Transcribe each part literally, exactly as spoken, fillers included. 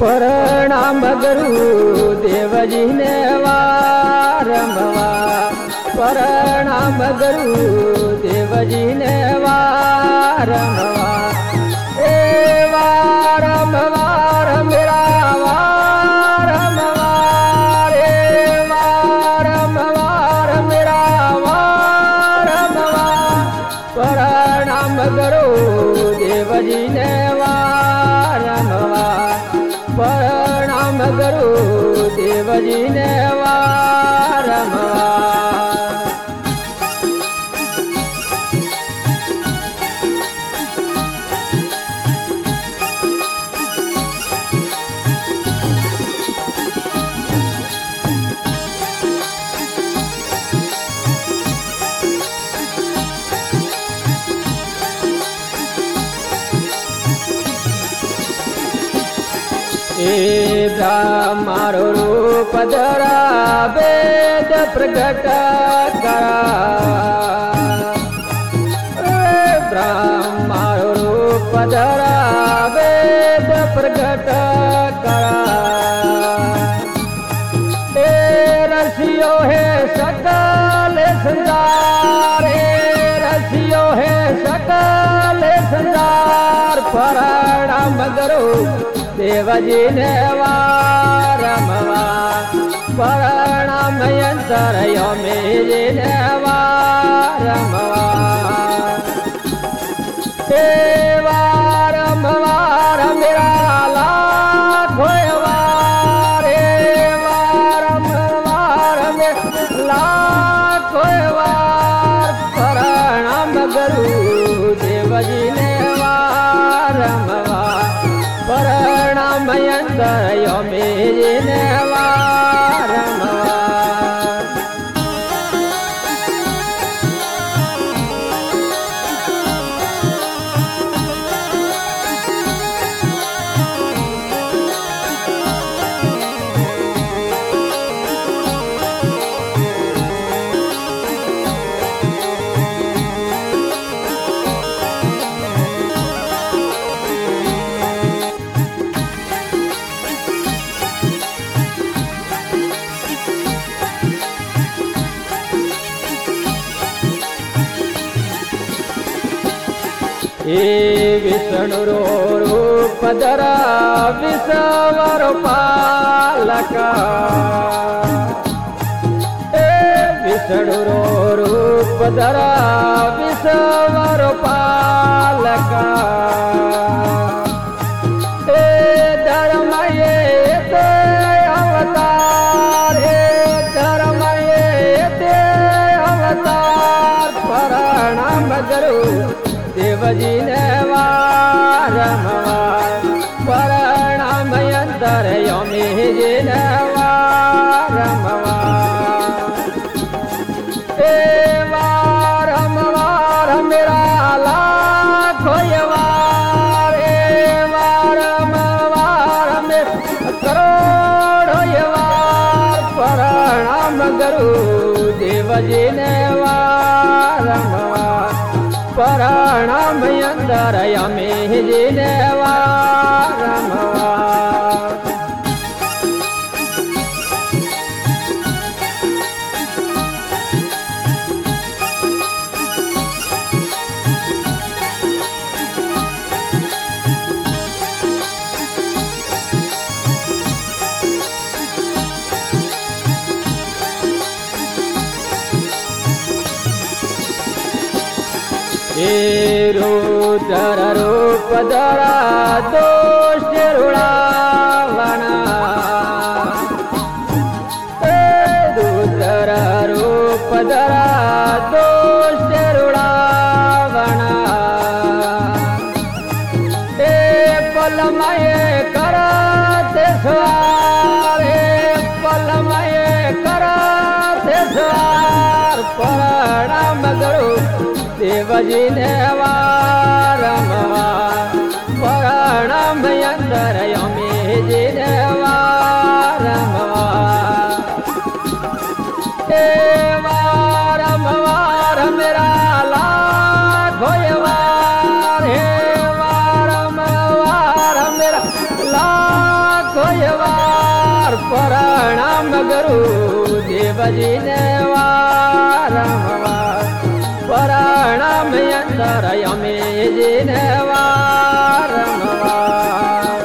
प्रणाम गुरु देवजी ने वारंवा प्रणाम गुरु देवजी ने वारंवा ए वारंवार मेरा वारंवार ए वारंवार मेरा वारंवार प्रणाम गुरु देवजी ने वारंवा प्रणाम गुरु देवजी ने वारंवा ए ब्रह्मारो रूप धरा वेद प्रगट करा ब्रह्मारो रूप धरा वेद प्रगट करा ए रसियो है सकल संसार ए रसियो है सकल संसार प्रणाम गुरु देवजी ने वारंवा प्रणाम यंत्र योमेजी ने वारंवा हे वारंवार मेरा लाखो वार हे वारंवार मेरा लाखो वार प्रणाम गुरु देवजी ने वारंवा प्रणाम यंत्र योमेजी ने वारंवा ए विष्णु रूप धरा विश्वर पालका ए विष्णु रूप धरा विश्वर पालका ए धर्म ये ते अवतार ए धर्म ये ते अवतार प्रणाम गुरु देवजी ने वारंवा प्रणाम यंत्र योमेजी ने वारंवा हे वारंवार मेरा लाखो वार हे वारंवार मेरा करोड़ो वार प्रणाम गुरु देवजी ने वारंवा प्रणाम यंत्र योमेजी ने वारंवा ए रुद्र रूप धरा दोष रुड़ावना ए रुद्र रूप धरा दोष रुड़ावना ए पलमय करते स्वार ए पलमय करते स्वार प्रणाम गुरु देवजी ने वारंवा प्रणाम यंत्र योमेजी ने वारंवा हे वारंवार मेरा लाखो वार हे वारंवार मेरा लाखो પ્રણામ ગુરુ દેવજીને વારંવાર પ્રણામ અંતર અમે જીને વારંવાર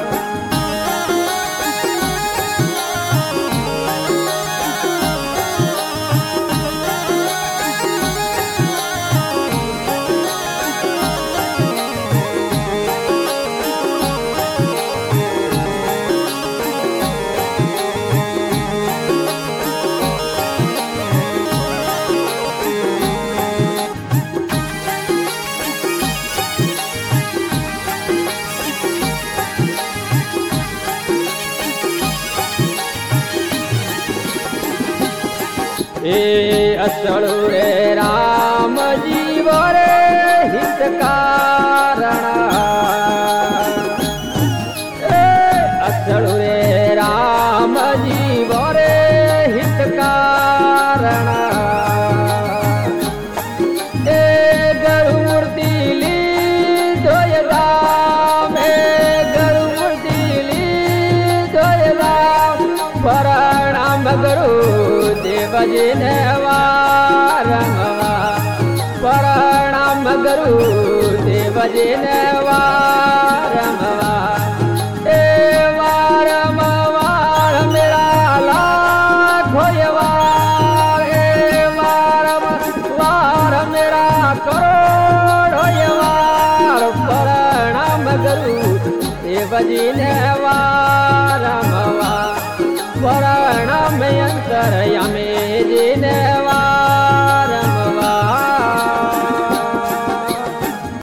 એ અસળુ રે રામ જીવ રે હિત કારણ એ અસળુ રે રામ જીવ રે હિત કારણ એ ગરુ મૂર્તિ લીધો રામ એ ગરુ મૂર્તિ લીધો રામ પ્રણામ ગુરુ દેવજીને વારંવાર પ્રણામ ગુરુ દેવજીને વારંવાર એ વારંવાર મેરા લાખો વાર એ વારંવાર મેરા કરોડો વાર પ્રણામ ગુરુ દેવજીને વારંવાર પ્રણામ અંતર અમે